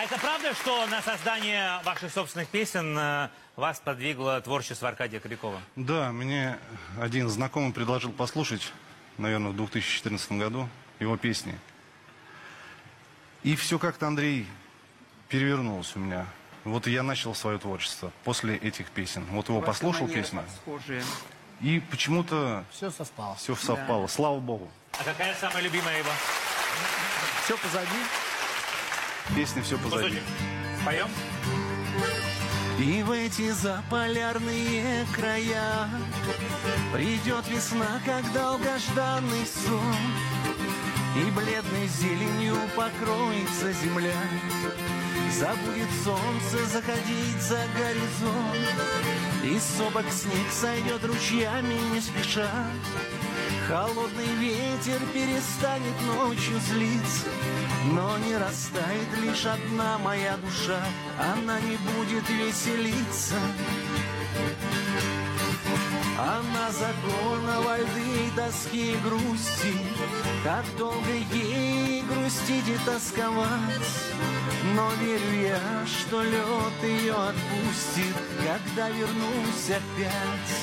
А это правда, что на создание ваших собственных песен вас подвигло творчество Аркадия Кобякова? Да, мне один знакомый предложил послушать, наверное, в 2014 году его песни. И все как-то, Андрей, перевернулось у меня. Вот я начал свое творчество после этих песен. Вот его послушал песню. И почему-то Все совпало. все совпало. Слава Богу. А какая самая любимая его? Все позади. Песня «Все позади». Кусочек. Споем? И в эти заполярные края придет весна, как долгожданный сон, и бледной зеленью покроется земля. Забудет солнце заходить за горизонт, и сопок снег сойдет ручьями не спеша. Холодный ветер перестанет ночью злиться, но не растает лишь одна моя душа, она не будет веселиться. Она закона во льды и тоски и грусти, как долго ей грустить и тосковать. Но верю я, что лед ее отпустит, когда вернусь опять.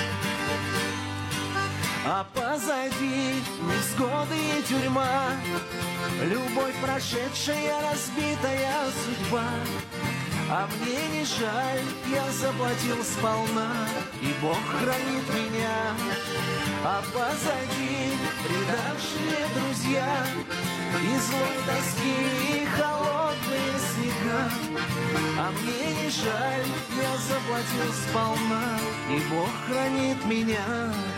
А позади невзгоды и тюрьма, любовь прошедшая, разбитая судьба. А мне не жаль, я заплатил сполна, и Бог хранит меня. А позади предавшие друзья, и злой тоски, и холодные снега. А мне не жаль, я заплатил сполна, и Бог хранит меня.